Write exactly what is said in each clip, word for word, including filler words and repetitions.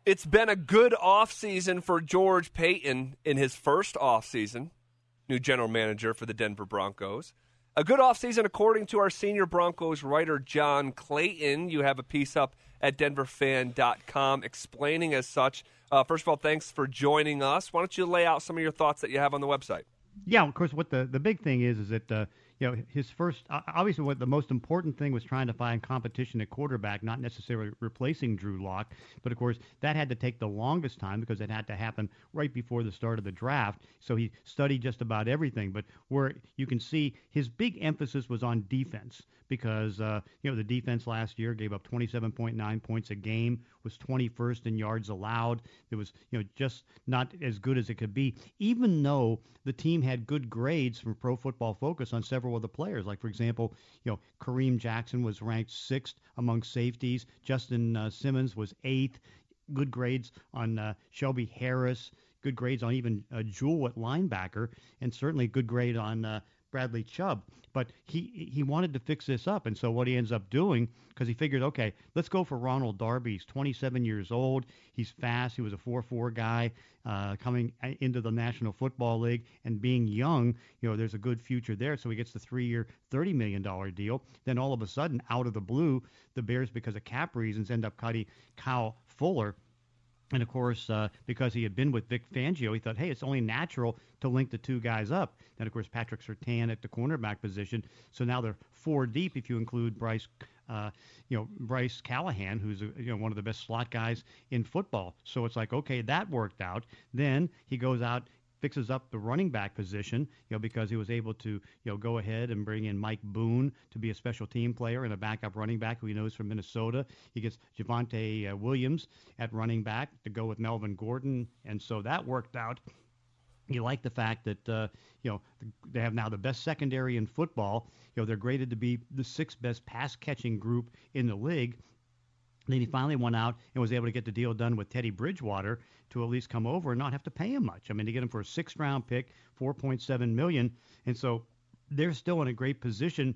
It's been a good offseason for George Paton in his first offseason, new general manager for the Denver Broncos. A good offseason according to our senior Broncos writer, John Clayton. You have a piece up at denver fan dot com explaining as such. Uh, first of all, thanks for joining us. Why don't you lay out some of your thoughts that you have on the website? Yeah, of course, what the, the big thing is is that, uh, you know, his first, uh, obviously what the most important thing was trying to find competition at quarterback, not necessarily replacing Drew Lock. But, of course, that had to take the longest time because it had to happen right before the start of the draft. So he studied just about everything. But where you can see his big emphasis was on defense because, uh, you know, the defense last year gave up twenty-seven point nine points a game, was twenty-first in yards allowed. It was, you know, just not as good as it could be, even though the team had good grades from Pro Football Focus on several of the players. Like, for example, you know, Kareem Jackson was ranked sixth among safeties. Justin uh, Simmons was eighth. Good grades on uh, Shelby Harris. Good grades on even uh, Jewell at linebacker, and certainly good grade on uh, Bradley Chubb. But he he wanted to fix this up, and so what he ends up doing, because he figured, okay, let's go for Ronald Darby. He's twenty-seven years old. He's fast. He was a four four guy uh, coming into the National Football League, and being young, you know, there's a good future there. So he gets the three-year, thirty million dollars deal. Then all of a sudden, out of the blue, the Bears, because of cap reasons, end up cutting Kyle Fuller. And, of course, uh, because he had been with Vic Fangio, he thought, hey, it's only natural to link the two guys up. Then, of course, Patrick Surtain at the cornerback position. So now they're four deep if you include Bryce, uh, you know, Bryce Callahan, who's a, you know one of the best slot guys in football. So it's like, okay, that worked out. Then he goes out, fixes up the running back position, you know, because he was able to, you know, go ahead and bring in Mike Boone to be a special team player and a backup running back who he knows from Minnesota. He gets Javonte uh, Williams at running back to go with Melvin Gordon, and so that worked out. You like the fact that, uh, you know, they have now the best secondary in football. You know, they're graded to be the sixth best pass-catching group in the league. Then he finally went out and was able to get the deal done with Teddy Bridgewater to at least come over and not have to pay him much. I mean, to get him for a sixth-round pick, four point seven million dollars. And so they're still in a great position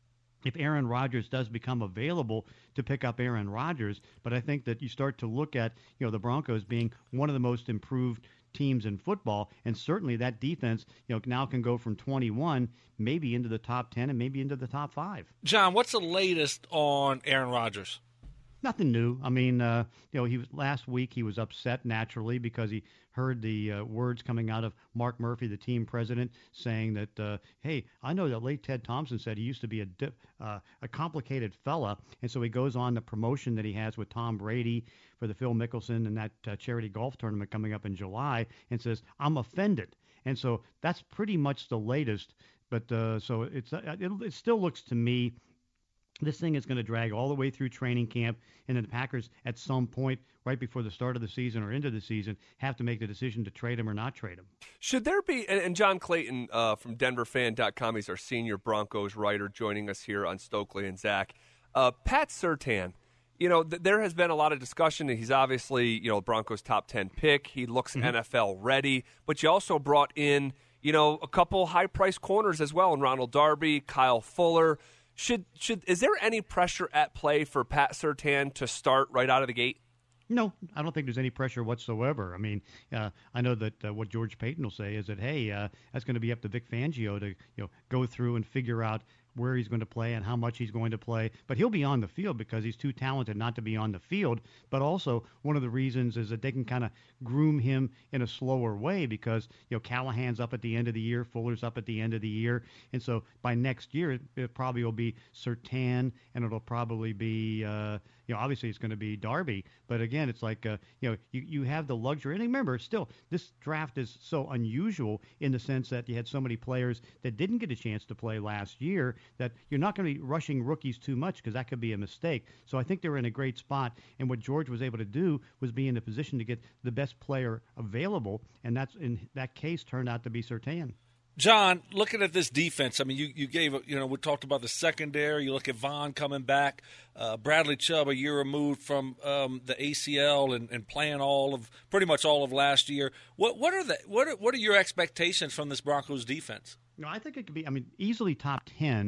if Aaron Rodgers does become available to pick up Aaron Rodgers. But I think that you start to look at, you know, the Broncos being one of the most improved teams in football, and certainly that defense, you know, now can go from twenty-one maybe into the top ten and maybe into the top five. John, what's the latest on Aaron Rodgers? Nothing new. I mean, uh, you know, he was last week. He was upset naturally because he heard the uh, words coming out of Mark Murphy, the team president, saying that, uh, "Hey, I know that late Ted Thompson said he used to be a dip, uh, a complicated fella," and so he goes on the promotion that he has with Tom Brady for the Phil Mickelson and that uh, charity golf tournament coming up in July, and says, "I'm offended," and so that's pretty much the latest. But uh, so it's uh, it, it still looks to me. This thing is going to drag all the way through training camp, and then the Packers at some point right before the start of the season or into the season have to make the decision to trade him or not trade him. Should there be, and, and John Clayton uh, from denver fan dot com, he's our senior Broncos writer joining us here on Stokely and Zach. Uh, Pat Surtain, you know, th- there has been a lot of discussion. He's obviously, you know, Broncos top ten pick. He looks mm-hmm. N F L ready, but you also brought in, you know, a couple high-priced corners as well, in Ronald Darby, Kyle Fuller. Should should is there any pressure at play for Pat Surtain to start right out of the gate? No, I don't think there's any pressure whatsoever. I mean, uh, I know that uh, what George Paton will say is that, hey, uh, that's going to be up to Vic Fangio to, you know, go through and figure out where he's going to play and how much he's going to play. But he'll be on the field because he's too talented not to be on the field. But also one of the reasons is that they can kind of groom him in a slower way because, you know, Callahan's up at the end of the year, Fuller's up at the end of the year. And so by next year, it, it probably will be Surtain, and it'll probably be, uh, you know, obviously it's going to be Darby. But again, it's like, uh, you know, you, you have the luxury. And remember, still, this draft is so unusual in the sense that you had so many players that didn't get a chance to play last year that you're not going to be rushing rookies too much because that could be a mistake. So I think they were in a great spot. And what George was able to do was be in a position to get the best player available. And that's in that case turned out to be Surtain. John, looking at this defense, I mean, you, you gave, you know, we talked about the secondary. You look at Vaughn coming back, uh, Bradley Chubb a year removed from um, the A C L and, and playing all of, pretty much all of last year. What what are the what are, what are your expectations from this Broncos defense? No, I think it could be, I mean, easily top ten,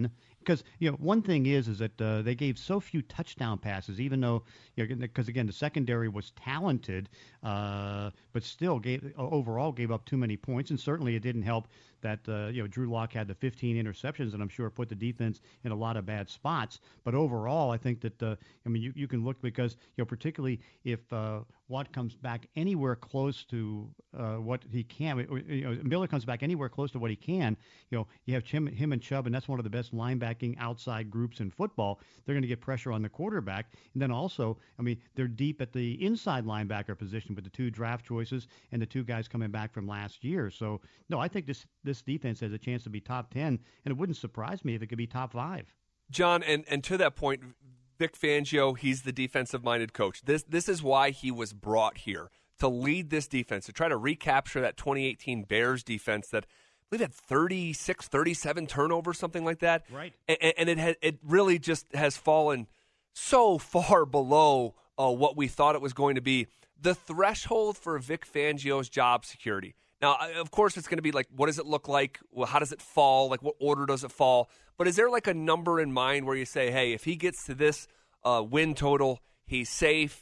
because you know one thing is is that uh, they gave so few touchdown passes, even though you know because again the secondary was talented, uh, but still gave overall gave up too many points, and certainly it didn't help that uh, you know Drew Lock had the fifteen interceptions, and I'm sure put the defense in a lot of bad spots. But overall, I think that uh, I mean you, you can look because you know particularly if uh, Watt comes back anywhere close to uh, what he can, you know Miller comes back anywhere close to what he can, you know you have him, him and Chubb, and that's one of the best linebacking outside groups in football. They're going to get pressure on the quarterback, and then also, I mean, they're deep at the inside linebacker position with the two draft choices and the two guys coming back from last year. So no, I think this this defense has a chance to be top ten, and it wouldn't surprise me if it could be top five. John, and, and to that point, Vic Fangio, he's the defensive-minded coach. This this is why he was brought here, to lead this defense, to try to recapture that twenty eighteen Bears defense that I believe had thirty-six, thirty-seven turnovers, something like that. Right. And, and it had, it really just has fallen so far below uh, what we thought it was going to be. The threshold for Vic Fangio's job security. Now, of course, it's going to be like, what does it look like? Well, how does it fall? Like, what order does it fall? But is there like a number in mind where you say, hey, if he gets to this uh, win total, he's safe?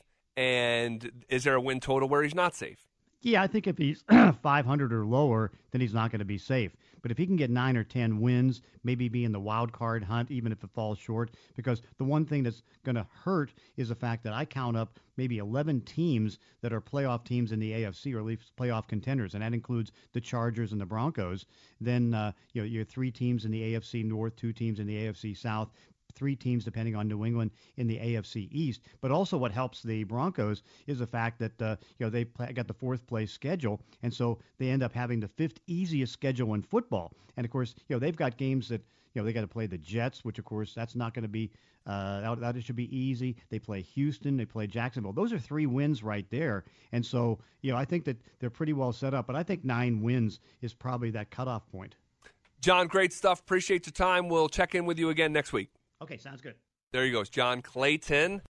And is there a win total where he's not safe? Yeah, I think if he's five hundred or lower, then he's not going to be safe. But if he can get nine or ten wins, maybe be in the wild card hunt, even if it falls short, because the one thing that's going to hurt is the fact that I count up maybe eleven teams that are playoff teams in the A F C, or at least playoff contenders, and that includes the Chargers and the Broncos. Then uh, you know, you have three teams in the A F C North, two teams in the A F C South, three teams, depending on New England, in the A F C East. But also what helps the Broncos is the fact that uh, you know they play, got the fourth place schedule, and so they end up having the fifth easiest schedule in football. And of course, you know they've got games that you know they got to play the Jets, which of course that's not going to be uh, that, that should be easy. They play Houston, they play Jacksonville. Those are three wins right there. And so you know I think that they're pretty well set up. But I think nine wins is probably that cutoff point. John, great stuff. Appreciate your time. We'll check in with you again next week. Okay, sounds good. There he goes, John Clayton.